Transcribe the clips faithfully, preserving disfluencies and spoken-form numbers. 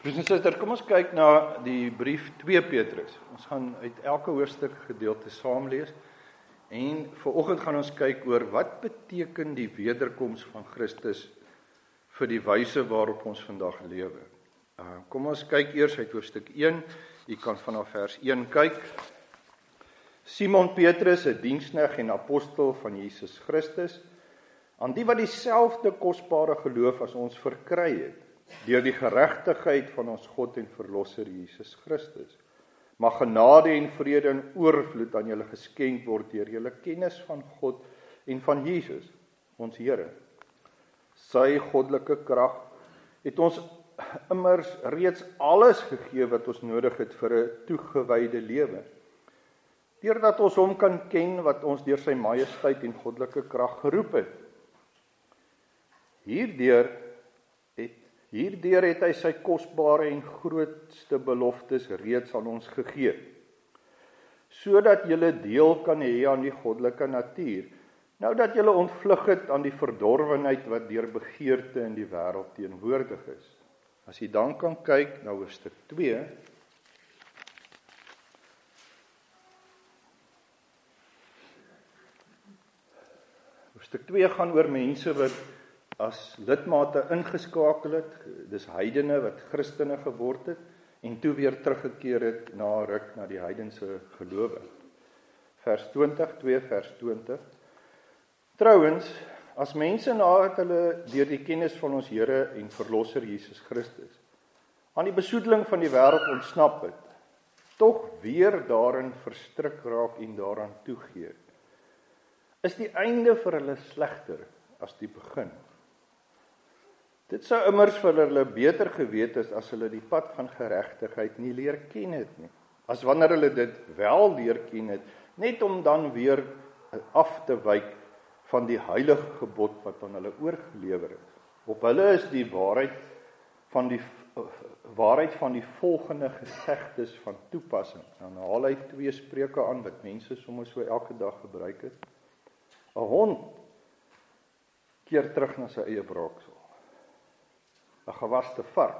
Broers en susters, kom ons kyk na die brief twee Petrus. Ons gaan uit elke hoofstuk gedeelte saam lees. En vanoggend gaan ons kyk oor wat beteken die wederkoms van Christus vir die wyse waarop ons vandag lewe. Uh, kom ons kyk eers uit hoofstuk een. U kan vanaf vers een kyk. Simon Petrus, 'n diensknegt en apostel van Jesus Christus, aan die wat dieselfde kosbare geloof as ons verkry het, deur die geregtigheid van ons God en Verlosser Jesus Christus. Mag genade en vrede in oorvloed aan julle geskenk word deur julle kennis van God en van Jesus, ons Here. Sy goddelike krag het ons immers reeds alles gegee wat ons nodig het vir 'n toegewyde lewe. Deurdat ons hom kan ken wat ons deur sy majesteit en goddelike krag geroep het. Hierdeur het Hierdeur het hy sy kosbare en grootste beloftes reeds aan ons gegee, sodat julle deel kan hê aan die goddelike natuur, nou dat julle ontvlug het aan die verdorwenheid wat deur begeerte in die wêreld teenwoordig is. As jy dan kan kyk na hoofstuk twee, hoofstuk twee gaan oor mense wat as lidmate ingeskakel het, dis heidene wat Christene geword het, en toe weer teruggekeer het na ruk na die heidense gelowe. Vers twintig, twee vers twintig. Trouwens, as mense nadat hulle deur die kennis van ons Here en Verlosser Jesus Christus aan die besoedeling van die wêreld ontsnap het, tog weer daarin verstrik raak en daaraan toegee, is die einde vir hulle slegter as die begin. Dit sou immers vir hulle beter geweet is as hulle die pad van geregtigheid nie leer ken het nie, as wanneer hulle dit wel leer ken het, net om dan weer af te wyk van die heilige gebod wat aan hulle oorgelewer is. Op hulle is die waarheid van die waarheid van die volgende gesegdes van toepassing. Dan haal hy twee spreuke aan wat mense sommer so elke dag gebruik het. 'n Hond keer terug na sy eie braaksel. 'n gewaste vark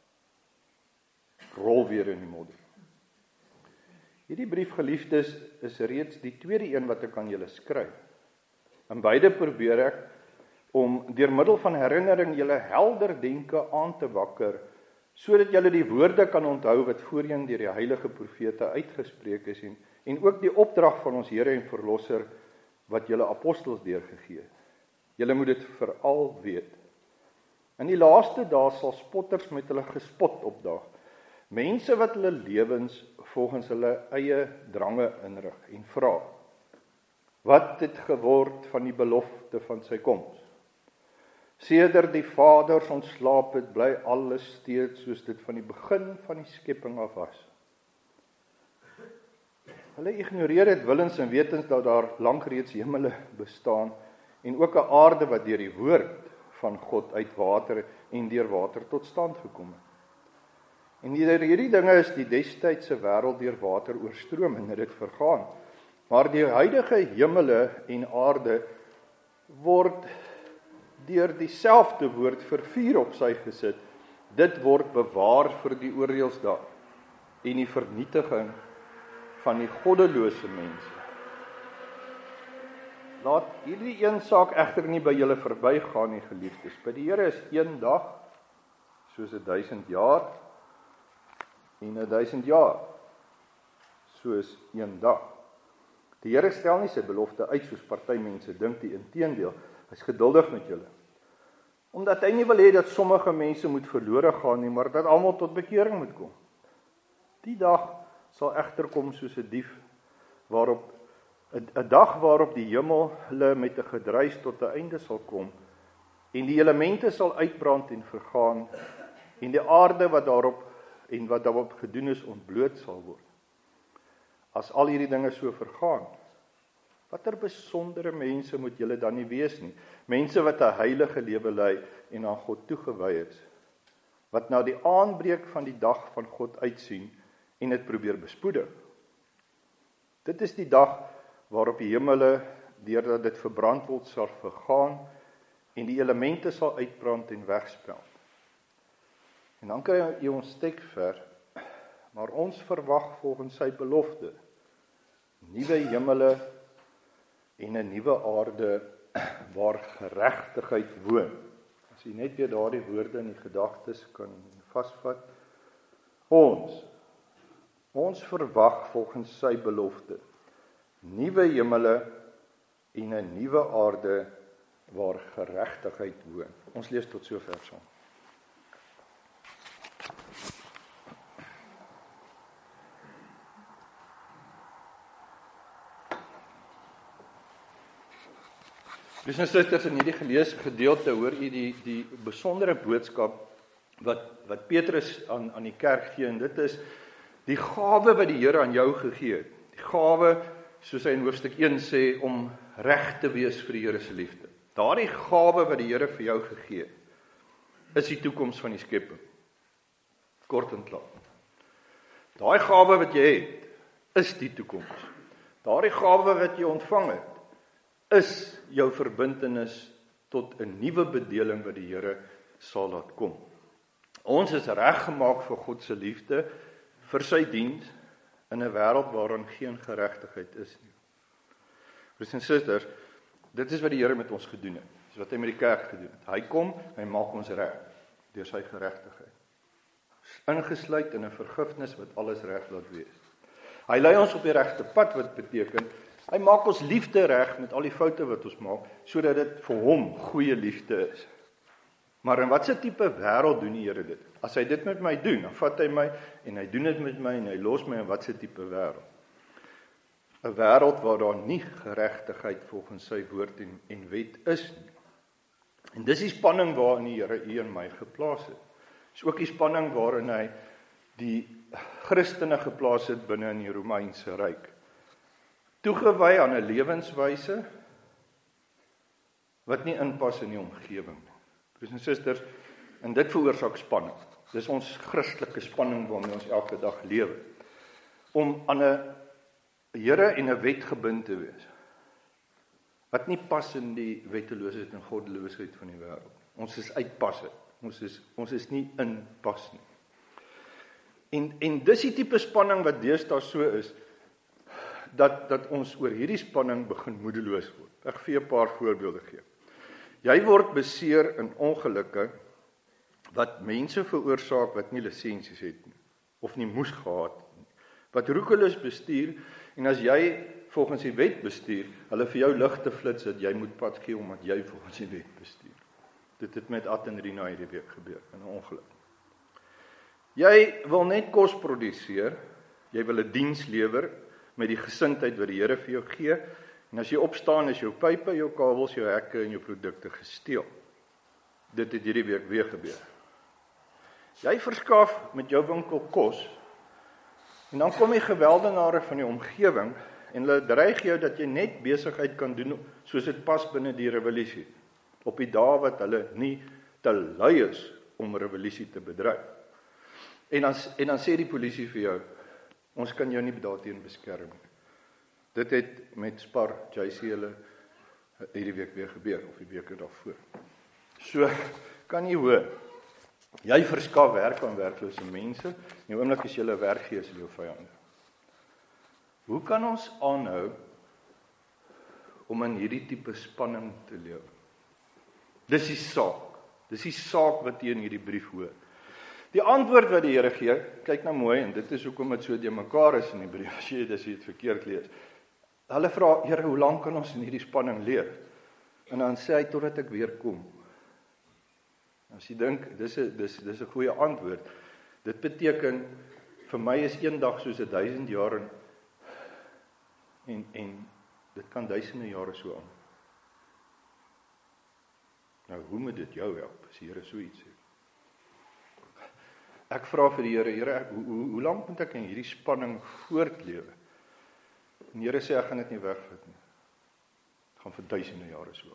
rol weer in die modder. Hierdie brief, geliefdes, is reeds die tweede een wat ek aan julle skryf. In beide probeer ek om deur middel van herinnering julle helder denke aan te wakker, sodat julle die woorde kan onthou wat voorheen deur die heilige profete uitgespreek is en, en ook die opdrag van ons Here en Verlosser wat julle apostels deurgegee het. Julle moet dit veral weet. In die laaste dae sal spotters met hulle gespot opdaag. Mense wat hulle lewens volgens hulle eie drange inrig en vra: wat het geword van die belofte van sy koms? Sedert die vaders ontslaap het, bly alles steeds soos dit van die begin van die skepping af was. Hulle ignoreer dit willens en wetens dat daar lank reeds hemele bestaan en ook 'n aarde wat deur die woord van God uit water en deur water tot stand gekom het. En hierdie dinge is die destydse wêreld deur water oorstroom en dit vergaan. Maar die huidige hemele en aarde word deur dieselfde woord vir vuur op sy gesit. Dit word bewaar vir die oordeelsdag en die vernietiging van die goddelose mense. Laat hierdie een saak egter nie by julle verbygaan nie, geliefdes. By die Here is een dag soos 'n duisend jaar en 'n duisend jaar soos een dag. Die Here stel nie sy belofte uit soos party mense dink nie, inteendeel, hy's geduldig met julle. Omdat hy nie wil hê dat sommige mense moet verlore gaan nie, maar dat almal tot bekering moet kom. Die dag sal egter kom soos 'n dief, waarop 'n dag waarop die hemel hulle met 'n gedruis tot 'n einde sal kom, en die elemente sal uitbrand en vergaan, en die aarde wat daarop en wat daarop gedoen is ontbloot sal word. As al hierdie dinge so vergaan, watter besondere mense moet julle dan nie wees nie? Mense wat 'n heilige lewe lei en aan God toegewy is, wat na die aanbreek van die dag van God uitsien en dit probeer bespoedig. Dit is die dag waarop die hemele, deurdat dit verbrand word, sal vergaan en die elemente sal uitbrand en wegsmelt. En En dan kry jy ons teksvers, maar ons verwag volgens sy belofte, nuwe hemele en 'n nuwe aarde waar geregtigheid woon. As jy net weer daardie woorde in die gedagtes kan vasvat. Ons, ons verwag volgens sy belofte, nuwe hemele en 'n nuwe aarde waar geregtigheid woon. Ons lees tot sover saam. Broers en susters, in hierdie geleesde gedeelte hoor u die die besondere boodskap wat wat Petrus aan aan die kerk gee, en dit is die gawe wat die Here aan jou gegee het. Die gawe, soos hy in hoofstuk een sê, om reg te wees vir die Here se liefde. Daardie gawe wat die Here vir jou gegee het, is die toekoms van die skepping. Kort en klaar. Daai gawe wat jy het, is die toekoms. Daardie gawe wat jy ontvang het, is jou verbintenis tot 'n nuwe bedeling wat die Here sal laat kom. Ons is reggemaak vir God se liefde, vir sy diens, in 'n wêreld waarin geen geregtigheid is nie. Broers en susters, dit is wat die Here met ons gedoen het. Dis wat hy met die kerk gedoen het. Hy kom, hy maak ons reg deur sy geregtigheid. Ingesluit in 'n vergifnis wat alles reg laat wees. Hy lei ons op die regte pad, wat beteken hy maak ons liefde reg met al die foute wat ons maak, sodat dit vir hom goeie liefde is. Maar in watse tipe wêreld doen die Here dit? As hy dit met my doen, dan vat hy my en hy doen dit met my en hy los my in watse tipe wêreld? 'n Wêreld waar daar nie geregtigheid volgens sy woord en, en wet is nie. En dis die spanning waarin die Here u en my geplaas het. Dis ook die spanning waarin hy die Christene geplaas het binne in die Romeinse ryk. Toegewy aan 'n lewenswyse wat nie inpas in die omgewing nie. Broers en susters, en dit veroorsaak spanning. Dis ons Christelike spanning waarmee ons elke dag lewe. Om aan 'n Here en 'n wet gebind te wees. Wat nie pas in die wetteloosheid en goddeloosheid van die wêreld. Ons is uitpassend. Ons is ons is nie inpas nie. En en dis die tipe spanning wat deesdae so is, dat dat ons oor hierdie spanning begin moedeloos word. Ek gaan vir 'n paar voorbeelde gee. Jy word beseer in ongelukke wat mense veroorsaak wat nie lisensies het nie, of nie moes gehad nie, wat roekeloos bestuur, en as jy volgens die wet bestuur, hulle vir jou ligte flits dat jy moet pad gee omdat jy volgens die wet bestuur. Dit het met Ad en Rina hierdie week gebeur, in 'n ongeluk. Jy wil net kos produseer, jy wil 'n diens lewer met die gesindheid wat die Here vir jou gee, en as jy opstaan is jou pype, jou kabels, jou hekke en jou produkte gesteel. Dit het hierdie week weer gebeur. Jy verskaf met jou winkel kos, en dan kom die geweldenare van die omgewing, en hulle dreig jou dat jy net besigheid kan doen, soos dit pas binne die revolusie, op die dae wat hulle nie te lui is om revolusie te bedryf. En dan, en dan sê die polisie vir jou, ons kan jou nie daarteen beskerm nie. Dit het met Spar, J C hulle hierdie week weer gebeur, of die weke daarvoor. So, kan jy hoor, jy verskaf werk aan werklose mense, en die oomblik as jy hulle werk gee, is hulle jou vyande. Hoe kan ons aanhou om in hierdie tipe spanning te lewe? Dis die saak, dis die saak wat jy in hierdie brief hoor. Die antwoord wat die Here gee, kyk nou mooi, en dit is hoekom dit so de mekaar is in die brief, as jy dis dit verkeerd lees. Hulle vra, Here, hoe lank kan ons in hierdie spanning leef? En dan sê hy, totdat ek weer kom. As jy dink, dis 'n dis dis 'n goeie antwoord. Dit beteken, vir my is een dag soos 'n duisend jaar, en, en, en dit kan duisende jare so aan. Nou, hoe moet dit jou help, as die Here so iets sê? Ek vra vir die Here, Here, hoe, hoe, hoe lank moet ek in hierdie spanning voortlewe? En die Here sê, ek gaan dit nie wegvat nie. Dit gaan vir duisende jare so.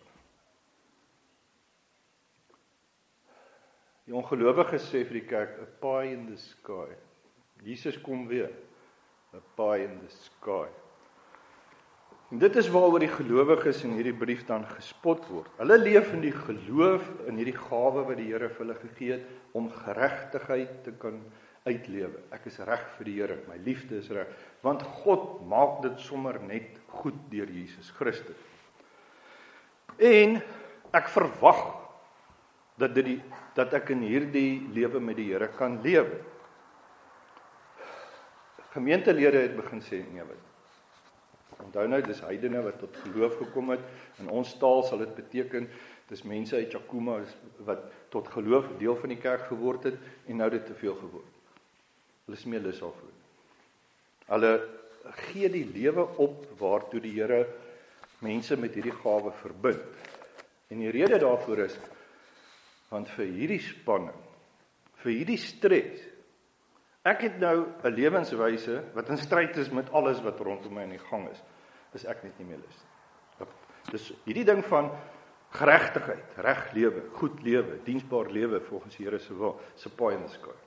Die ongelowige sê vir die kerk, a pie in the sky. Jesus kom weer, a pie in the sky. En dit is waaroor die gelowiges in hierdie brief dan gespot word. Hulle leef in die geloof in hierdie gawe wat die Here vir hulle gegee het om geregtigheid te kan uitlewe. Ek is reg vir die Here, my liefde is reg, want God maak dit sommer net goed deur Jesus Christus. En ek verwag dat dit die dat ek in hierdie lewe met die Here kan lewe. Gemeentelede het begin sê, nee wat. Onthou nou, dis heidene wat tot geloof gekom het. In ons taal sal dit beteken, dis mense uit Jakuma wat tot geloof deel van die kerk geword het en nou dit te veel geword. Hulle is meer lus daarvoor. Hulle gee die lewe op waartoe die Here mense met hierdie gawe verbind. En die rede daarvoor is, want vir hierdie spanning, vir hierdie stres, ek het nou 'n lewenswyse wat in stryd is met alles wat rondom my in die gang is, is ek net nie meer lus. Dus hierdie ding van geregtigheid, reg lewe, goed lewe, diensbaar lewe volgens die Here se wil, se paai in die skaai.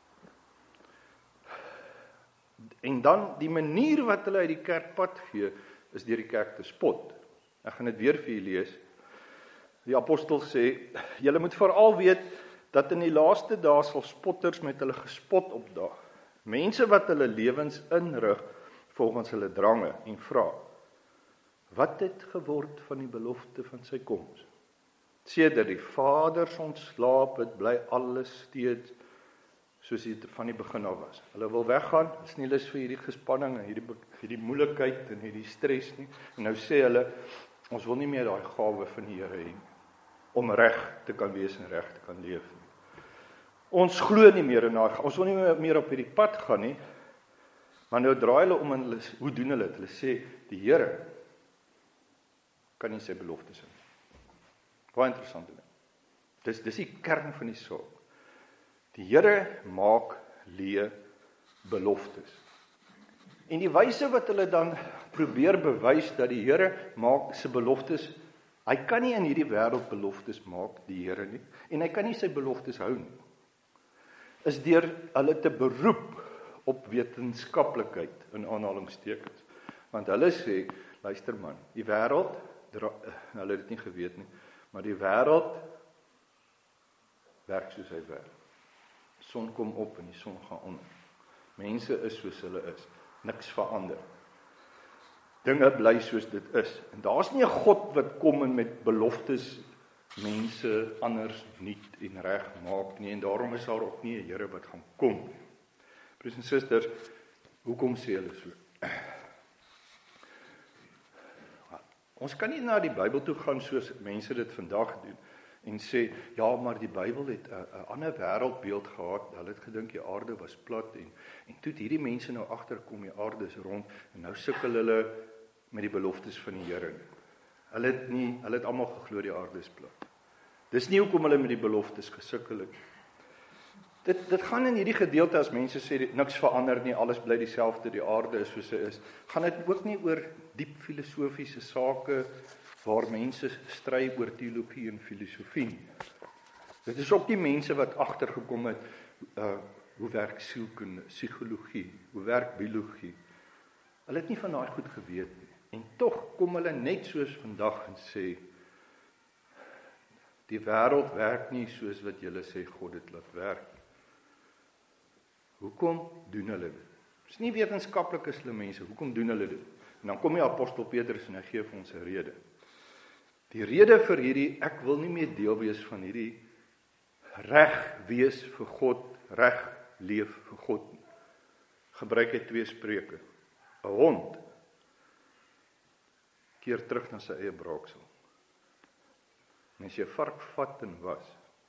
En dan die manier wat hulle uit die kerk pad gee, is deur die kerk te spot. Ek gaan dit weer vir julle lees. Die apostel sê, julle moet veral weet, dat in die laaste dae sal spotters met hulle gespot opdaag. Mense wat hulle lewens inrig volgens hulle drange en vra, wat het geword van die belofte van sy koms? Sedert die Vaders ontslaap het, bly alles steeds soos dit van die begin af was. Hulle wil weggaan, is nie lus vir hierdie gespanning en hierdie, hierdie moeilikheid en hierdie stres nie. En nou sê hulle, ons wil nie meer daai gawe van die Here hê, om reg te kan wees en reg te kan leef. Ons glo nie meer in daai, ons wil nie meer op hierdie pad gaan nie, maar nou draai hulle om en hulle, hoe doen hulle dit? Hulle sê, die Here kan nie sy beloftes hou. Baie interessant ding. Dis, dis die kern van die saak. Die Here maak leë beloftes. En die wyse wat hulle dan probeer bewys dat die Here maak sy beloftes, hy kan nie in hierdie wêreld beloftes maak, die Here nie, en hy kan nie sy beloftes hou nie, is deur hulle te beroep op wetenskaplikheid, in aanhalingstekens. Want hulle sê, luister man, die wêreld, hulle het dit nie geweet nie, maar die wêreld werk soos hy werk. Die son kom op en die son gaan onder. Mense is soos hulle is, niks verander. Dinge bly soos dit is. En daar's nie 'n God wat kom en met beloftes mense anders nuut en reg maak nie, en daarom is daar ook nie 'n Here wat gaan kom. Broers en susters, hoekom sê hulle so? Ons kan nie na die Bybel toe gaan soos mense dit vandag doen en sê, ja, maar die Bybel het 'n ander wêreldbeeld gehad, hulle het gedink die aarde was plat, en, en toe het hierdie mense nou agterkom, die aarde is rond, en nou sukkel hulle met die beloftes van die Here. Hulle het nie, hulle het almal geglo die aarde is plat. Dis nie hoekom hulle met die beloftes gesukkel het. Dit, dit gaan in hierdie gedeelte, as mense sê, niks verander nie, alles bly dieselfde, die aarde is soos hy is, gaan dit ook nie oor diep filosofiese sake, waar mense stry oor teologie en filosofie nie. Dit is ook die mense wat agtergekom het, uh, hoe werk sielkunde, psigologie, hoe werk biologie. Hulle het nie van daai goed geweet nie. En tog kom hulle net soos vandag en sê, die wêreld werk nie soos wat julle sê God het laat werk. Hoekom doen hulle dit? Dis nie wetenskaplik is hulle mense, hoekom doen hulle dit? En dan kom die apostel Petrus en hy gee vir ons 'n rede. Die rede vir hierdie, ek wil nie meer deel wees van hierdie reg wees vir God, reg leef vir God nie. Gebruik hy twee spreuke. 'n Hond keer terug na sy eie braaksel. En as jy 'n vark vat en was,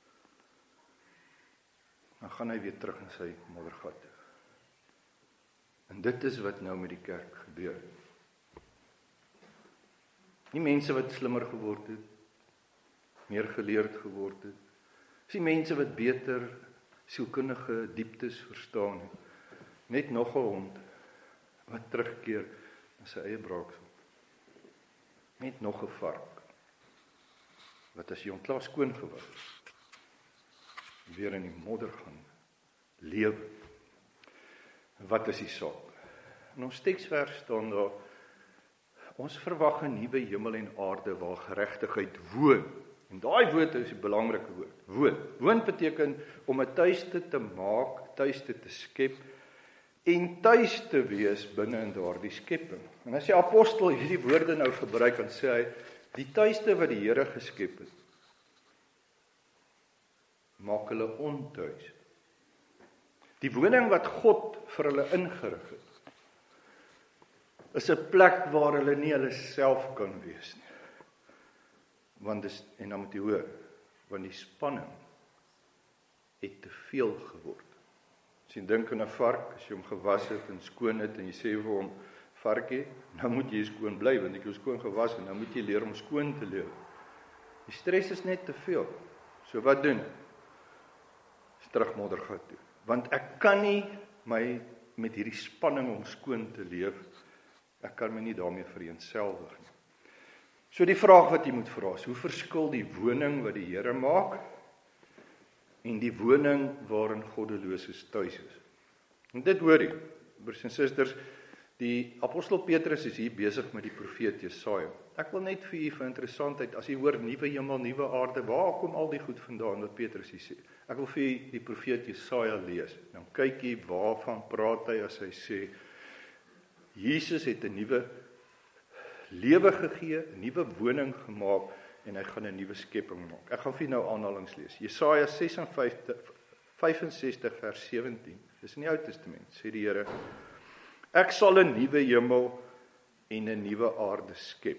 dan gaan hy weer terug na sy moddergat toe. En dit is wat nou met die kerk gebeur. Nie mense wat slimmer geword het, meer geleerd geword het, is nie mense wat beter sielkundige dieptes verstaan het, net nog 'n hond wat terugkeer na sy eie braaksel. Net nog 'n vark wat as jy hom klaar skoon gewas, weer in die modder gaan lewe. Wat is die saak? In ons teksvers staan daar, Ons verwag 'n nuwe hemel en aarde waar geregtigheid woon. En daai woord is 'n belangrike woord. Woon. Woon beteken om 'n tuiste te maak, tuiste te skep en tuis te wees binne in daardie skepping. En as die apostel hierdie woorde nou gebruik, dan sê hy, die tuiste wat die Here geskep het, maak hulle ontuis. Die woning wat God vir hulle ingerig het, is 'n plek waar hulle nie hulle self kan wees nie. Want dis, en dan moet jy hoor, want die spanning het te veel geword. As jy dink aan 'n vark, as jy hom gewas het en skoon het en jy sê vir hom, varkie, nou moet jy skoon bly, want ek jou skoon gewas en nou moet jy leer om skoon te leef. Die stres is net te veel. So wat doen? Is terug moddergat toe. Want ek kan nie my met hierdie spanning om skoon te leef, ek kan my nie daarmee vereenselwig nie. So die vraag wat jy moet vra is, hoe verskil die woning wat die Here maak en die woning waarin goddeloses tuis is? En dit hoor jy, broers en susters, die apostel Petrus is hier besig met die profeet Jesaja. Ek wil net vir u vir interessantheid, as jy hoor nuwe hemel, nuwe aarde, waar kom al die goed vandaan wat Petrus hier sê? Ek wil vir u die profeet Jesaja lees. Dan kyk jy waarvan praat hy as hy sê, Jesus het 'n nuwe lewe gegee, 'n nuwe woning gemaak en hy gaan 'n nuwe skepping maak. Ek gaan vir nou aanhalings lees. Jesaja ses en vyfensestig vers sewentien. Dis in die Ou Testament. Sê die Here: Ek sal 'n nuwe hemel en 'n nuwe aarde skep.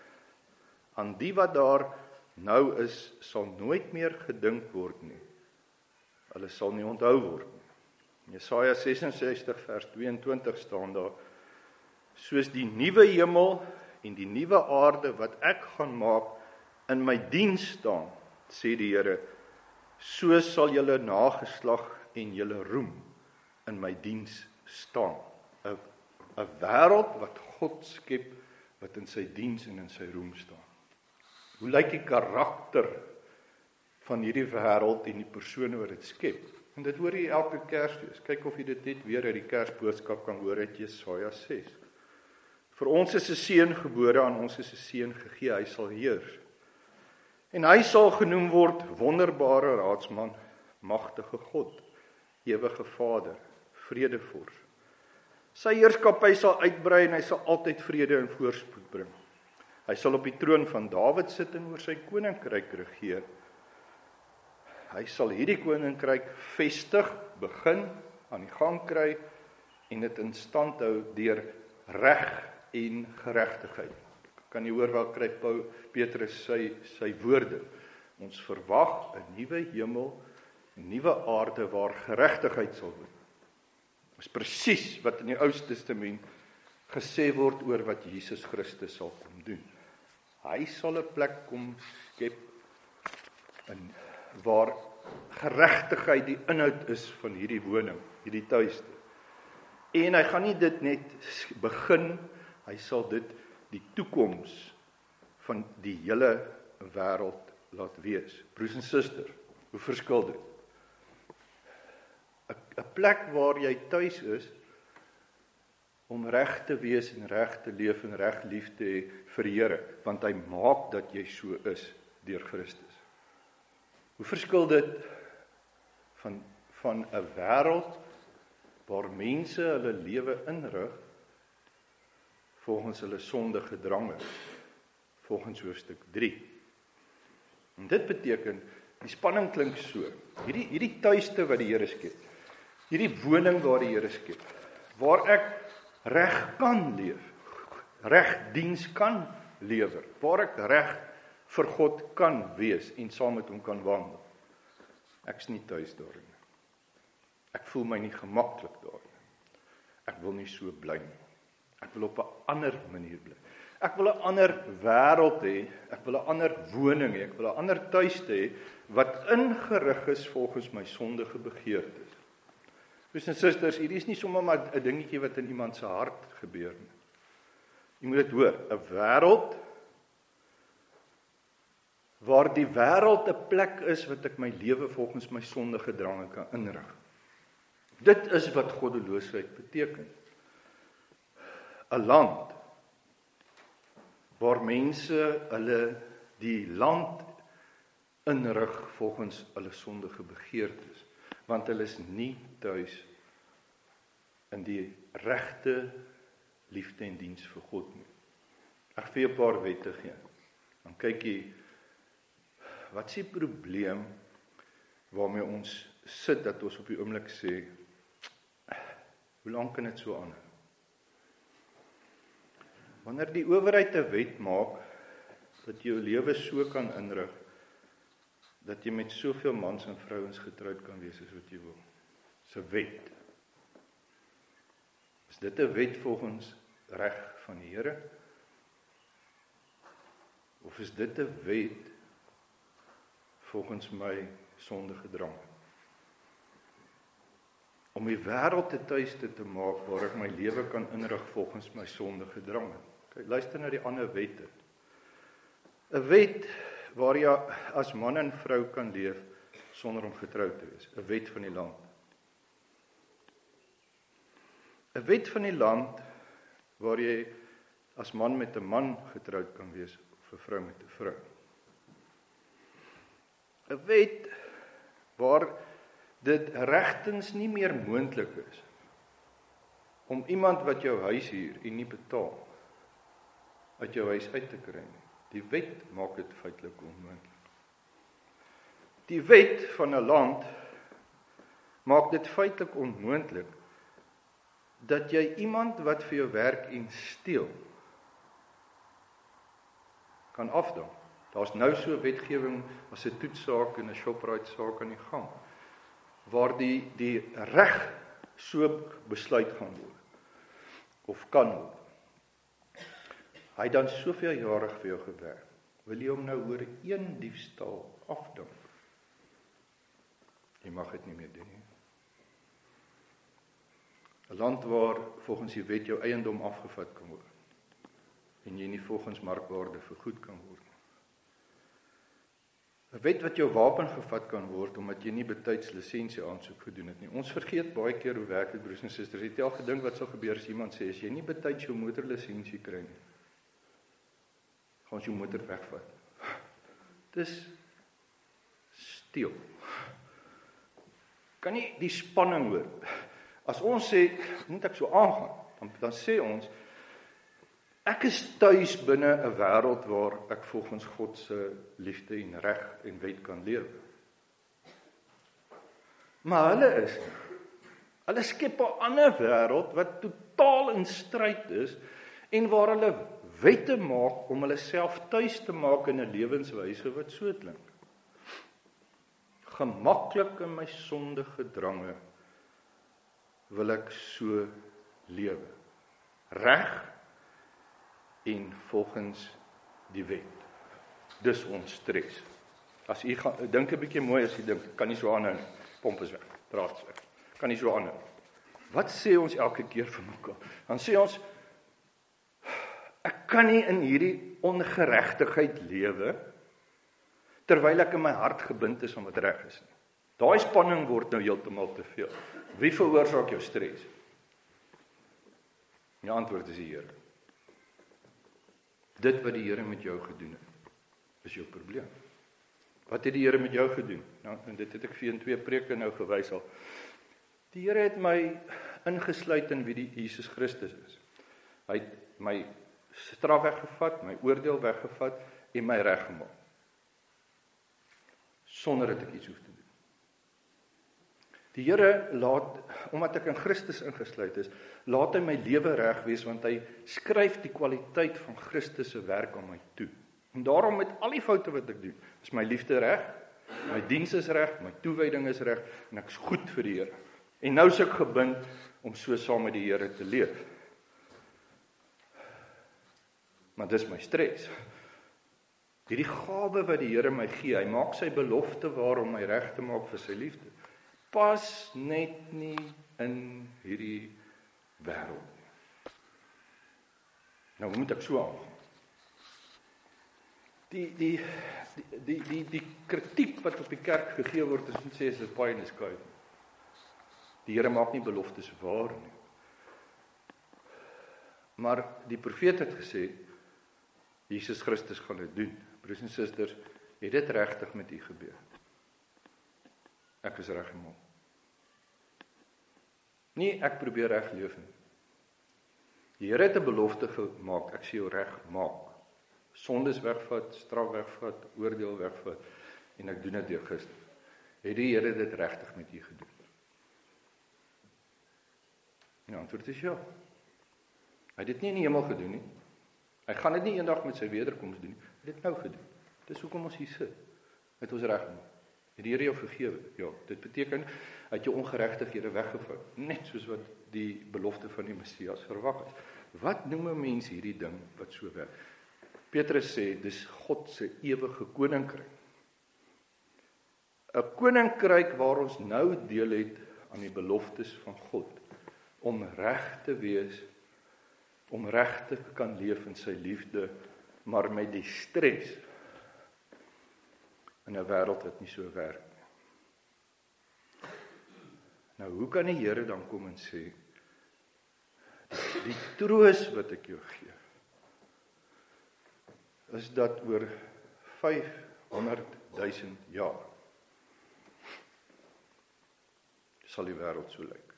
Aan die wat daar nou is, sal nooit meer gedink word nie. Hulle sal nie onthou word nie. Jesaja ses en sestig vers tweeëntwintig staan daar: Soos die nuwe hemel en die nuwe aarde wat ek gaan maak in my diens staan, sê die Here, so sal julle nageslag en julle roem in my diens staan. 'n 'n wêreld wat God skep, wat in sy diens en in sy roem staan. Hoe lyk die karakter van hierdie wêreld en die persone wat dit skep? En dit hoor jy elke Kersfees. Kyk of jy dit net weer uit die Kersboodskap kan hoor uit Jesaja ses. Vir ons is 'n seun gebore, aan ons is 'n seun gegee, hy sal heers. En hy sal genoem word wonderbare raadsman, magtige God, ewige Vader, vredevors. Sy heerskappy sal uitbrei en hy sal altyd vrede en voorspoed bring. Hy sal op die troon van Dawid sit en oor sy koninkryk regeer. Hy sal hierdie koninkryk vestig, begin, aan die gang kry en dit in stand hou deur reg en geregtigheid. Kan jy hoor waar kry Paul Petrus sy sy woorde? Ons verwag 'n nuwe hemel, 'n nuwe aarde waar geregtigheid sal wees. Dis presies wat in die Ou Testament gesê word oor wat Jesus Christus sal kom doen. Hy sal 'n plek kom skep in waar geregtigheid die inhoud is van hierdie woning, hierdie tuiste. En hy gaan nie dit net begin, hy sal dit die toekoms van die hele wêreld laat wees. Broers en susters, hoe verskil dit? 'n plek waar jy tuis is, om reg te wees en reg te leef en reg lief te hê vir die Here, want hy maak dat jy so is deur Christus. Hoe verskil dit van van 'n wêreld waar mense hulle lewe inrig volgens hulle sondige drange, volgens hoofstuk drie. En dit beteken, die spanning klink so, hierdie hierdie tuiste wat die Here skep, hierdie woning waar die Here skep, waar ek reg kan leef, reg diens kan lewer, waar ek reg vir God kan wees en saam met hom kan wandel. Ek is nie tuis daarin. Ek voel my nie gemaklik daarin. Ek wil nie so bly nie. Ek wil op 'n ander manier bly. Ek wil 'n ander wêreld hê, ek wil 'n ander woning hê, ek wil 'n ander tuiste hê wat ingerig is volgens my sondige begeertes. Broers en susters, hierdie is nie sommer maar 'n dingetjie wat in iemand se hart gebeur nie. Jy moet dit hoor, 'n wêreld waar die wêreld 'n plek is wat ek my lewe volgens my sondige drange kan inrig. Dit is wat goddeloosheid beteken. 'n land waar mense hulle die land inrig volgens hulle sondige begeertes, want hulle is nie tuis in die regte liefde en diens vir God nie. Ek vir 'n paar wette gee. Dan kyk jy, wat is die probleem waarmee ons sit, dat ons op die oomblik sê, hoe lank kan dit so aanhou? Wanneer die owerheid 'n wet maak, dat jy jou lewe so kan inrig, dat jy met soveel mans en vrouens getroud kan wees as wat jy wil. Dis 'n wet. Is dit 'n wet volgens reg van die Here? Of is dit 'n wet volgens my sondige drang? Om die wêreld te tuiste te maak waar ek my lewe kan inrig volgens my sondige drang. Kyk, luister na die ander wette. 'n Wet waar jy as man en vrou kan leef sonder om getroud te wees. 'n Wet van die land. 'n Wet van die land waar jy as man met 'n man getroud kan wees of 'n vrou met 'n vrou. 'n Wet waar dit regtens nie meer moontlik is om iemand wat jou huis huur en nie betaal uit jou huis uit te kry nie. Die wet maak dit feitelik onmoontlik. Die wet van 'n land maak dit feitelik onmoontlik dat jy iemand wat vir jou werk en steel kan afdank. Daar's nou so wetgewing as 'n toetssaak en 'n Shoprite saak aan die gang, waar die die reg so besluit gaan word of kan word. Hy het dan soveel jare vir jou gewerk. Wil jy hom nou oor een diefstal afdank? Jy mag dit nie meer doen nie. 'n Land waar volgens die wet jou eiendom afgevat kan word en jy nie volgens markwaarde vergoed kan word. 'n Wet wat jou wapen gevat kan word omdat jy nie betyds lisensie aansoek gedoen het nie. Ons vergeet baie keer hoe werk dit, broers en susters. Het jy al gedink wat sal gebeur as iemand sê as jy nie betyds jou motorlisensie kry nie, gaan ons jou motor wegvat. Dis steel. Kan nie die spanning hoor. As ons sê, moet ek so aangaan, dan, dan sê ons, ek is tuis binne 'n wêreld waar ek volgens God se liefde en reg en wet kan lewe. Maar hulle is, hulle skep 'n ander wêreld wat totaal in stryd is en waar hulle wette maak om hulle self tuis te maak in 'n lewenswyse wat so klink. Gemaklik in my sondige drange wil ek so lewe. Reg en volgens die wet. Dis ons stres. As u gaan dink 'n bietjie mooi as u dink, kan nie so aanhou nie. Pomp is weg, draad is weg. Kan nie so aanhou. Wat sê ons elke keer vir mekaar? Dan sê ons, ek kan nie in hierdie ongeregtigheid lewe terwyl ek in my hart gebind is om wat reg is nie. Daai spanning word nou heeltemal te veel. Wie veroorsaak jou stres? Die antwoord is die Here. Dit wat die Here met jou gedoen het, is jou probleem. Wat het die Here met jou gedoen? Nou, en dit het ek vir in twee preke nou gewys al. Die Here het my ingesluit in wie die Jesus Christus is. Hy het my straf weggevat, my oordeel weggevat en my reggemaak. Sonder dat ek iets hoef te doen. Die Here laat, omdat ek in Christus ingesluit is, laat hy my lewe reg wees, want hy skryf die kwaliteit van Christus se werk aan my toe. En daarom met al die foute wat ek doen, is my liefde reg, my diens is reg, my toewyding is reg, en ek is goed vir die Here. En nou is ek gebind om so saam met die Here te leef. Maar dis my stres. Hierdie gawe wat die Here my gee, hy maak sy belofte waar om my reg te maak vir sy liefde, pas net nie in hierdie wêreld. Nou moet ek so aangaan. Die die die die die, die kritiek wat op die kerk gegee word, is om te sê is dit baie neskui. Die Here maak nie beloftes waar nie. Maar die profeet het gesê, Jesus Christus gaan dit doen. Broers en susters, het dit regtig met u gebeur? Ek is reg gemaak. Nee, ek probeer reg leef nie. Die Here het 'n belofte gemaak, ek sê jou reg maak. Sondes wegvat, straf wegvat, oordeel wegvat, en ek doen dit deur Christus. Het die Here dit regtig met u gedoen? Die antwoord is ja. Hy het dit nie in die hemel gedoen nie. Hy gaan dit nie eendag met sy wederkoms doen nie. Hy het dit nou gedoen. Dis hoekom ons hier sit. Het ons reg gemaak. Het die Here jou vergewe? Ja, dit beteken hy het jou ongeregtighede weggevat, net soos wat die belofte van die Messias verwag het. Wat noem 'n mens hierdie ding wat so werk? Petrus sê, dis God se ewige koninkryk. 'n Koninkryk waar ons nou deel het aan die beloftes van God, om reg te wees, om reg te kan leef in sy liefde, maar met die stres in 'n wêreld wat nie so werk nie. Nou, hoe kan die Here dan kom en sê, die, die troos wat ek jou gee, is dat oor vyfhonderdduisend jaar sal die wêreld so lyk.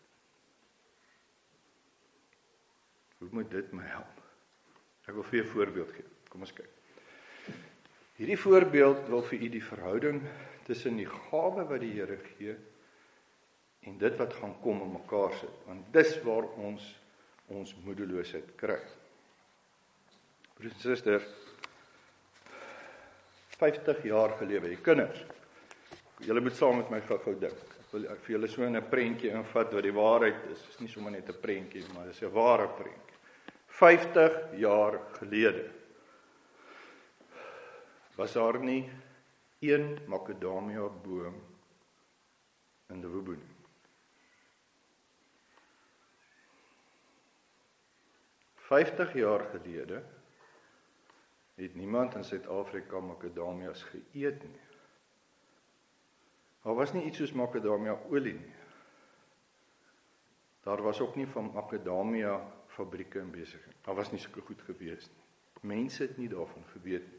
Hoe moet dit my help? Ek wil vir jou 'n voorbeeld gee. Kom ons kyk. Hierdie voorbeeld wil vir u die verhouding tussen die gawe wat die Here gee en dit wat gaan kom in mekaar sit, want dis waar ons ons moedeloosheid kry. Broers en susters, vyftig jaar gelede, die kinders, julle moet saam met my gou-gou dink. Ek wil vir julle so 'n prentjie invat wat die waarheid is. Dit is nie sommer net 'n prentjie, maar dit is 'n ware prentjie. vyftig jaar gelede was daar nie een makadamia boom in die Woebo nie. vyftig jaar gelede het niemand in Suid-Afrika makadamias geëet nie. Daar was nie iets soos makadamia olie nie. Daar was ook nie van makadamia fabrieke in besigheid. Daar was nie sulke goed gewees nie. Mense het nie daarvan geweet nie.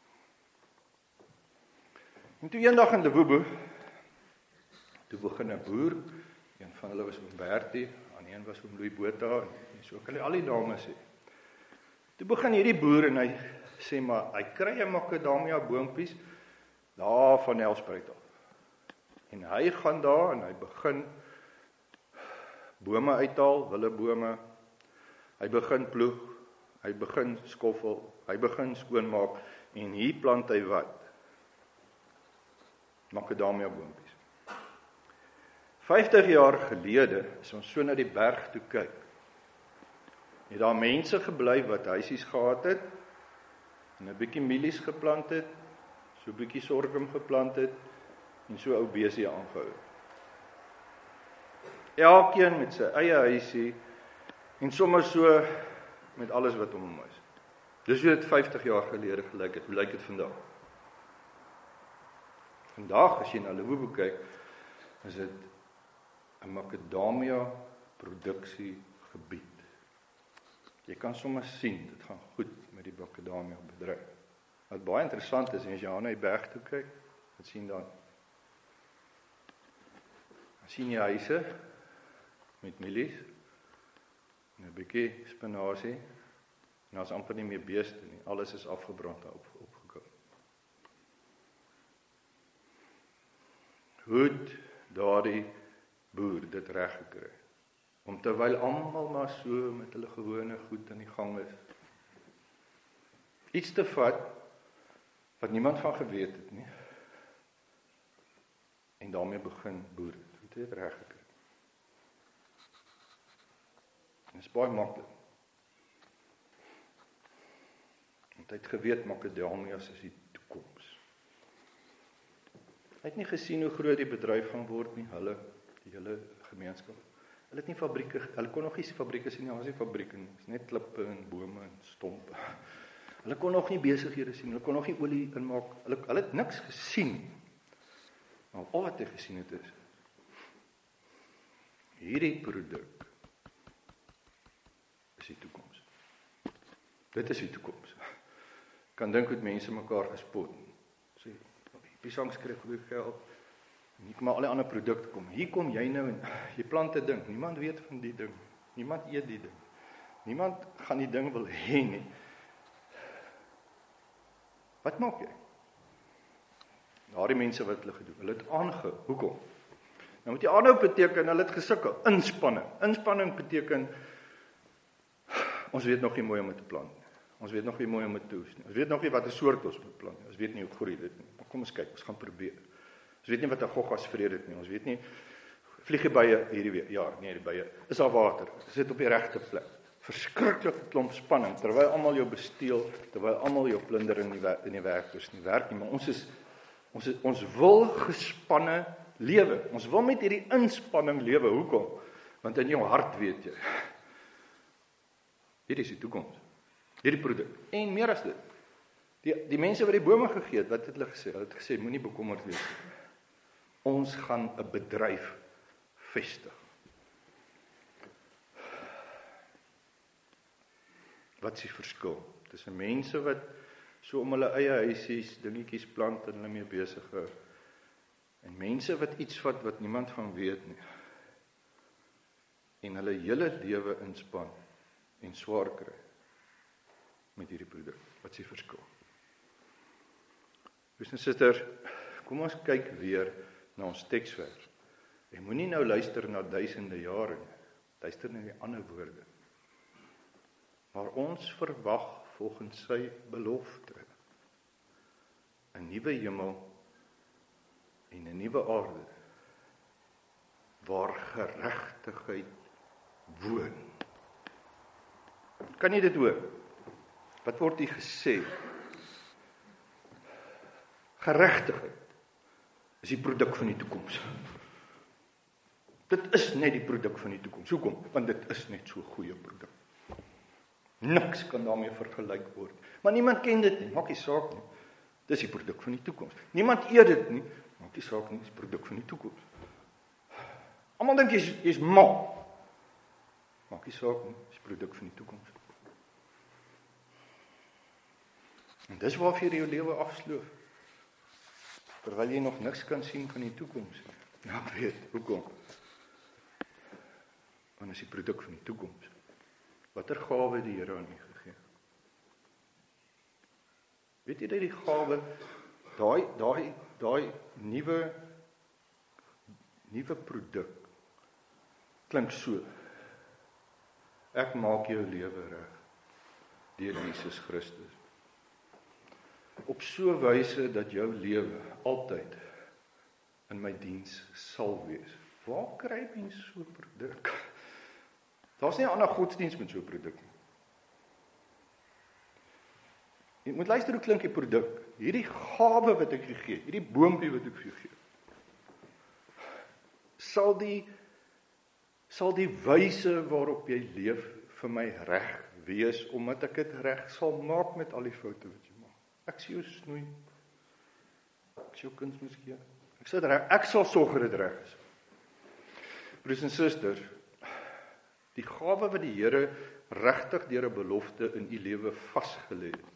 En toe eendag in die Woebo, toe begin 'n boer, een van hulle was oom Bertie, aan een was oom Louis Botha, en so kan jy al die dames sê. Toe begin hierdie boer en hy sê maar, hy kry 'n makadamia boompies daar van Nelspruit af. En hy gaan daar en hy begin bome uithaal, willebome, hy begin ploeg, hy begin skoffel, hy begin skoonmaak, en hier plant hy wat? Makadamia boompies. vyftig jaar gelede, as ons so na die berg toe kyk, het daar mense gebly wat huisies gehad het, en 'n bietjie mielies geplant het, so 'n bietjie sorghum geplant het, en so ou besie aangehou het. Elkeen met sy eie huisie, en sommer so met alles wat om hom is. Dis hoe dit vyftig jaar gelede gelyk het. Hoe lyk dit vandag? Vandag, as jy na Woebo kyk, is dit 'n makadamia produksiegebied. Jy kan sommer sien, dit gaan goed met die makadamia bedryf. Wat baie interessant is, as jy na die berg toe kyk, wat sien dan? Dan sien jy huise met mielies, en 'n bietjie spinasie, en daar's amper nie meer beeste nie, alles is afgebrand en op, opgekou. Hoe het daardie boer dit reg gekry? Om terwyl almal maar so met hulle gewone goed in die gang is, iets te vat, wat niemand van geweet het nie, en daarmee begin boer, hoe het dit reg gekry? Dit is baie maklik. Want hy het geweet makadamias is die toekoms. Hy het nie gesien hoe groot die bedryf gaan word nie, hulle, die hele gemeenskap. Hulle het nie fabrieke, hulle kon nog nie fabrieke sien nie, daar was nie fabrieke nie, dit is net klippe en bome en stompe. Hulle kon nog nie besighede sien, hulle kon nog nie olie inmaak, hulle, hulle het niks gesien. Maar al wat hy gesien het is, hierdie produk is die toekoms. Dit is die toekoms. kan dink hoe mense mekaar gespot. Sê, Piesang skryf goeie geld, en hier kom al die ander produkte kom. Hier kom jy nou en jy plant 'n ding. Niemand weet van die ding. Niemand eet die ding. Niemand gaan die ding wil hê nie. Wat maak jy? Daardie mense wat hulle gedoen, hulle het aangehou. Hoekom? Nou moet jy aanhou beteken, hulle het gesukkel. Inspanning. Inspanning beteken, ons weet nog nie mooi om dit te plant. Ons weet nog nie mooi om dit te oes nie. Ons weet nog nie wat 'n soort ons moet plant nie. Ons weet nie hoe groei dit nie. Maar kom ons kyk, ons gaan probeer. Ons weet nie wat 'n goggas vrede dit nie. Ons weet nie, vlieg die bye hierdie weer. Ja, nee, die bye. Is daar water? Is dit op die regte plek? Verskriklike klomp spanning, terwyl almal jou besteel, terwyl almal jou plunder in die, in die werk, dus nie werk nie, maar ons is, ons is, ons wil gespanne lewe, ons wil met hierdie inspanning lewe, hoekom? Want in jou hart weet jy, hierdie is die toekoms, hierdie produk, en meer as dit, die, die mense wat die bome gegee het, wat het hulle gesê? Hulle het gesê, moenie bekommerd wees, ons gaan 'n bedryf vestig. Wat is die verskil? Tussen mense wat so om hulle eie huisies, dingetjies plant en hulle mee besig hou, en mense wat iets vat wat niemand van weet nie, en hulle hele lewe inspan, en swaar kry, met hierdie produk. Wat is die verskil? Broers en susters, kom ons kyk weer na ons teksvers. Jy moenie nou luister na duisende jare nie, luister na die ander woorde. Maar ons verwag volgens sy belofte 'n nuwe hemel en 'n nuwe aarde waar geregtigheid woon. Kan jy dit hoor? Wat word hier gesê? Geregtigheid is die produk van die toekoms. Dit is net die produk van die toekoms. Hoekom? Want dit is net so 'n goeie produk. Niks kan daarmee vergelyk word. Maar niemand ken dit nie, maak nie saak nie. Dis die produk van die toekoms. Niemand eet dit nie, maak nie saak nie, dis die produk van die toekoms. Almal dink jy's jy's mal. Maak nie saak nie, dis die produk van die toekoms. En dis waarvoor jy jou lewe afsloof. Terwyl jy nog niks kan sien van die toekoms. Ja, weet, hoekom? Want is die produk van die toekoms. Watter gawe die Here aan u gegee? Weet jy dat die gawe, daai daai daai nuwe nuwe produk klink so. Ek maak jou lewe reg deur Jesus Christus. Op so 'n wyse dat jou lewe altyd in my diens sal wees. Waar kry mens so 'n produk? Daar's nie 'n ander godsdiens met so 'n produk nie. Jy moet luister hoe klink die produk. Hierdie gawe wat ek gegee, hierdie boompie wat ek vir jou gee. Sal die sal die wyse waarop jy leef vir my reg wees omdat ek dit reg sal maak met al die foute wat jy maak. Ek sien jou snoei. Ek sien jou kuns miskien. Ek sê dit reg, ek sal sorg dat dit reg is. Broers en susters, die gawe wat die Here regtig deur 'n belofte in u lewe vasgelê het,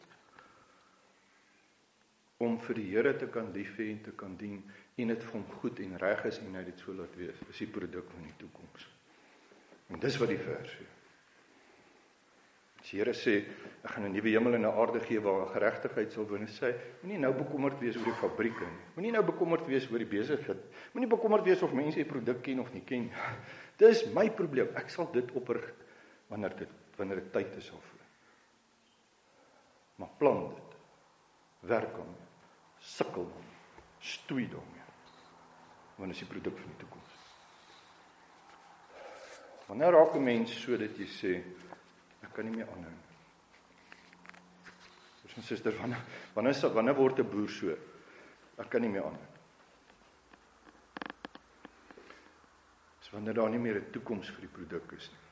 om vir die Here te kan lief hê en te kan dien, en dit vir hom goed en reg is en hy dit so laat wees, is die produk van die toekoms. En dis wat die vers sê. As die Here sê, ek gaan 'n nuwe hemel en 'n aarde gee waar geregtigheid sal woon, sê, moenie nou bekommerd wees oor die fabrieke nie. Moenie nou bekommerd wees oor die besigheid. Moenie bekommerd wees of mense die produk ken of nie ken. Dis my probleem. Ek sal dit oprig wanneer dit wanneer dit tyd is daarvoor. Maar plan dit. Werk daarmee. Sukkel daarmee. Stoei daarmee. Want dit is die produk van die toekoms. Wanneer raak 'n mens so dat jy sê, ek kan nie meer aanhou nie. Broers en susters, wanneer wanneer wanneer word 'n boer so? Ek kan nie meer aanhou. Dis wanneer daar nie meer 'n toekoms vir die produk is nie.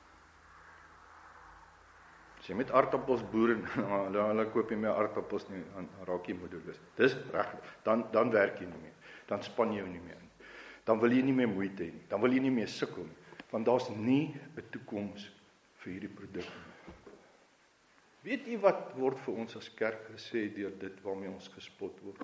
As jy met aardappels boer en dan hulle koop jy meer aardappels nie, dan raak jy moedeloos. Dis reg, dan dan werk jy nie meer. Dan span jy nie meer in. Dan wil jy nie meer moeite hê nie. Dan wil jy nie meer sukkel nie, want daar's nie 'n toekoms vir hierdie produk nie. Weet jy wat word vir ons as kerk gesê deur dit waarmee ons gespot word?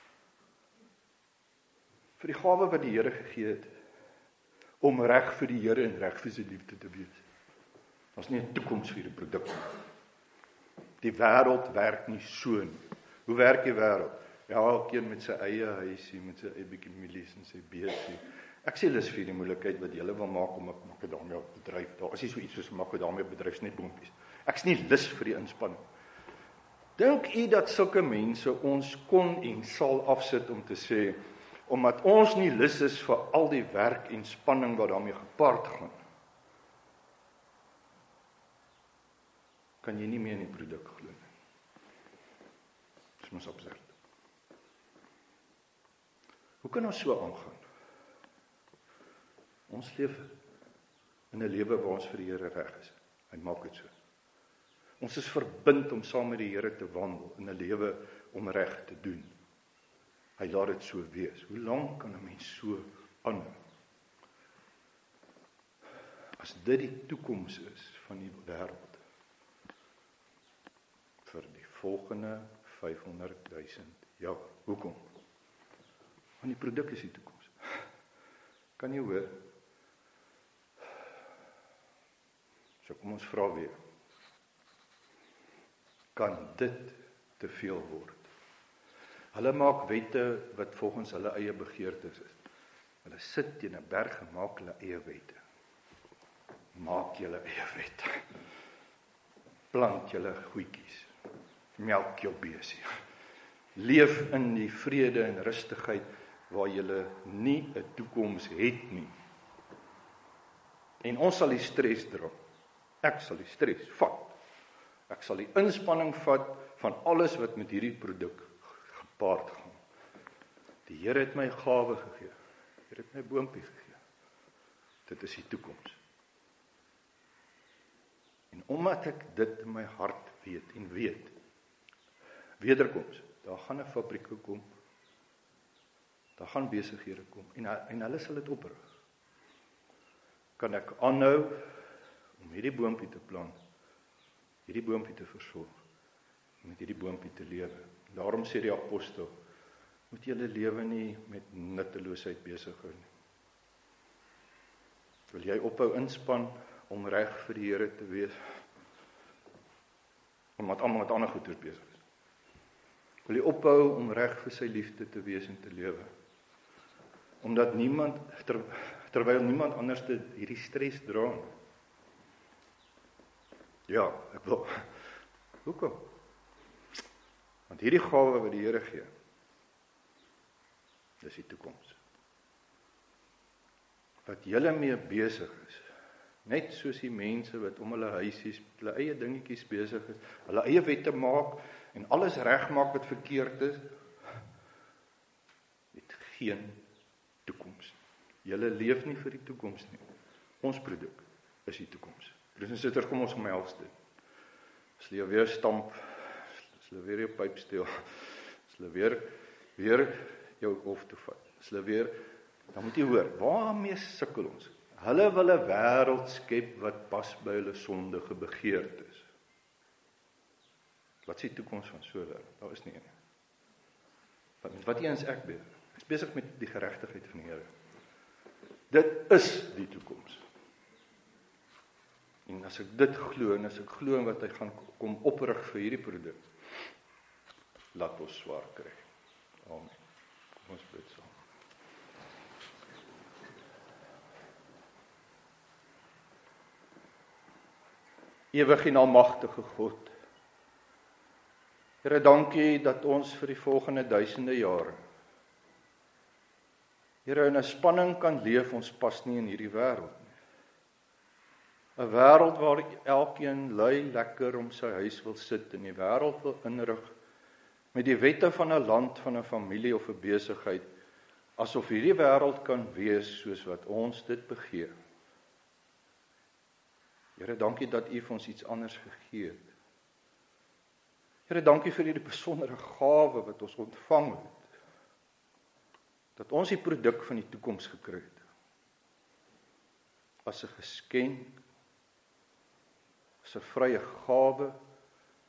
Vir die gawe wat die Here gegee het, om reg vir die Here en reg vir sy liefde te wees. Ons nie 'n toekoms vir die produk nie. Die wêreld werk nie so nie. Hoe werk die wêreld? Ja, elkeen met sy eie huisie, met sy eie bietjie milies en sy besie. Ek sê lus vir die moeilikheid wat julle wil maak om 'n makadamia bedryf. Daar is nie so iets soos 'n makadamia bedryf, net boompies. Ek is nie lus vir die inspanning. Dink u dat sulke mense ons kon en sal afsit om te sê, omdat ons nie lus is vir al die werk en spanning wat daarmee gepaard gaan, kan jy nie meer in die produk glo nie. Dis mos absurd. Hoe kan ons so aangaan? Ons leef in 'n lewe waar ons vir die Here reg is. Hy maak dit so. Ons is verbind om saam met die Here te wandel in 'n lewe om reg te doen. Hy laat dit so wees. Hoe lank kan 'n mens so aanhou? As dit die toekoms is van die wêreld vir die volgende vyfhonderd duisend jaar. Hoekom? Want die produk is die toekoms. Kan jy hoor? So kom ons vra weer. Kan dit te veel word? Hulle maak wette wat volgens hulle eie begeertes is. Hulle sit teen 'n berg en maak hulle eie wette. Maak julle eie wette. Plant julle goedjies. Melk jou besie. Leef in die vrede en rustigheid waar julle nie 'n toekoms het nie. En ons sal die stres dra. Ek sal die stres vat. Ek sal die inspanning vat van alles wat met hierdie produk gepaard gaan. Die Here het my 'n gawe gegee. Die Here het my 'n boompie gegee. Dit is die toekoms. En omdat ek dit in my hart weet en weet, wederkoms, daar gaan 'n fabrieke kom, daar gaan besighede kom, en, en hulle sal dit oprig. Kan ek aanhou om hierdie boompie te plant, hierdie boompie te versorg, en met hierdie boompie te lewe. Daarom sê die apostel, moet julle lewe nie met nutteloosheid besig hou nie. Wil jy ophou inspan om reg vir die Here te wees, omdat almal met ander goeders besig is? Wil jy ophou om reg vir sy liefde te wees en te lewe? Omdat niemand, ter, terwyl niemand anders dit hierdie stres dra. Ja, ek wil. Hoekom? Want hierdie gawe wat die Here gee, dis die toekoms. Wat julle mee besig is, net soos die mense wat om hulle huisies, hulle eie dingetjies besig is, hulle eie wette maak, en alles regmaak wat verkeerd is, het geen toekoms. Julle leef nie vir die toekoms nie. Ons produk is die toekoms. Dus ons sit er, kom ons omhels dit. As hulle weer stamp, as hulle weer jou pyp steel, as hulle weer, weer jou hof toe vat, as hulle weer, dan moet jy hoor, waarmee sukkel ons? Hulle wil 'n wêreld skep wat pas by hulle sondige begeertes. Wat is die toekoms van so 'n wêreld? Daar is nie een. Wat, wat eens ek besig? Ek is besig met die geregtigheid van die Here. Dit is die toekoms. En as ek dit glo, en as ek glo in wat hy gaan kom oprig vir hierdie produk, laat ons swaar kry. Amen. Kom ons bid saam. Ewig en almagtige God, Here, dankie dat ons vir die volgende duisende jare, Here, in 'n spanning kan leef, ons pas nie in hierdie wêreld nie. 'n Wêreld waar elkeen lui lekker om sy huis wil sit, en die wêreld wil inrig met die wette van 'n land, van 'n familie of 'n besigheid, asof hierdie wêreld kan wees soos wat ons dit begeer. Here, dankie dat U vir ons iets anders gegee het. Here, dankie vir hierdie besondere gawe wat ons ontvang het. Dat ons die produk van die toekoms gekry het. As 'n geskenk, as 'n vrye gawe,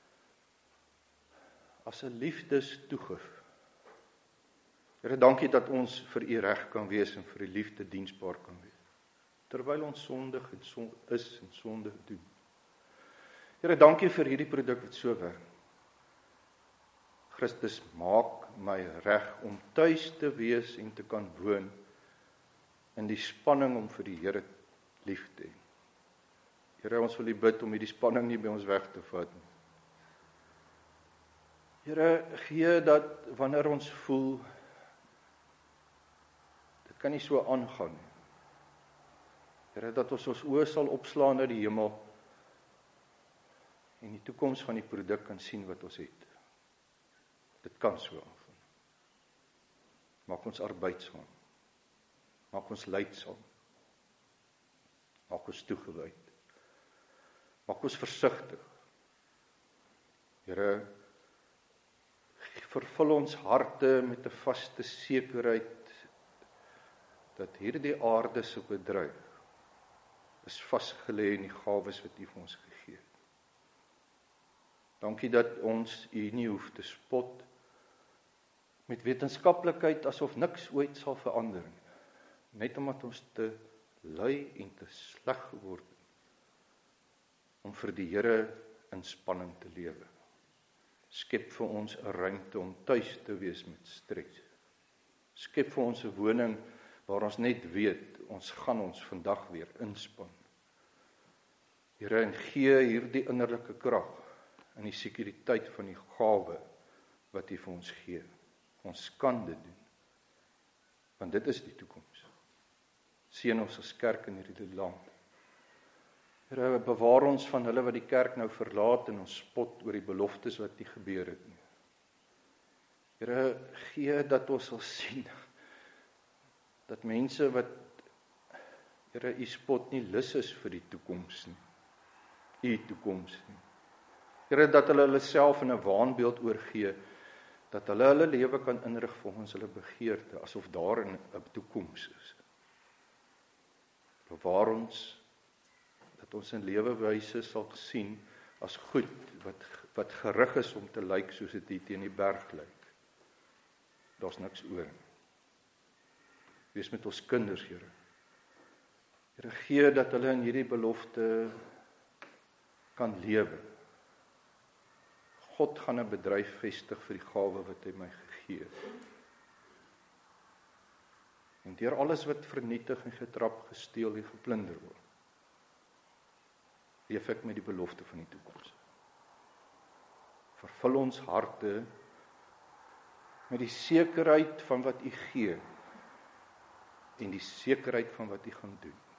as 'n liefdestoegif. Here, dankie dat ons vir U reg kan wees en vir U liefde diensbaar kan wees, terwyl ons sondig en son, is en sonde doen. Here, dankie vir hierdie produk wat so werk. Christus, maak my reg om tuis te wees en te kan woon in die spanning om vir die Here lief te hê. Here, ons wil U bid om hierdie spanning nie by ons weg te vat nie. Here, gee dat wanneer ons voel, dit kan nie so aangaan nie. Here, dat ons ons oë sal opslaan na die hemel en die toekoms van die produk kan sien wat ons het. Dit kan so aangaan. Maak ons arbeidsaam. Maak ons lydsaam. Maak ons toegewyd. Maak ons versigtig. Here, vervul ons harte met 'n vaste sekerheid dat hierdie aarde se bedryf is vasgelê in die gawes wat U vir ons gegee het. Dankie dat ons U nie hoef te spot met wetenskaplikheid asof niks ooit sal verander nie. Net omdat ons te lui en te sleg geword het om vir die Here in spanning te lewe. Skep vir ons 'n ruimte om tuis te wees met stres. Skep vir ons 'n woning waar ons net weet, ons gaan ons vandag weer inspann. Here, en gee hierdie innerlike krag en die sekuriteit van die gawe wat U vir ons gee. Ons kan dit doen, want dit is die toekoms. Seën ons as kerk in hierdie land. Here, bewaar ons van hulle wat die kerk nou verlaat en ons spot oor die beloftes wat nie gebeur het nie. Here, gee dat ons sal sien dat mense wat, Here, U spot nie lus is vir die toekoms nie. U toekoms nie. Here, dat hulle hulle self in 'n waanbeeld oorgee, dat hulle hulle lewe kan inrig volgens hulle begeerte, asof daar 'n toekoms is. Bewaar ons dat ons in lewewyse sal sien as goed, wat, wat gerig is om te lyk soos dit hier teen die berg lyk. Daar's niks oor nie. Wees met ons kinders, Here. Here, gee dat hulle in hierdie belofte kan lewe. God gaan 'n bedryf vestig vir die gawe wat hy my gegee het. En deur alles wat vernietig en getrap, gesteel en geplunder word, leef ek met die belofte van die toekoms. Vervul ons harte met die sekerheid van wat U gee en die sekerheid van wat U gaan doen.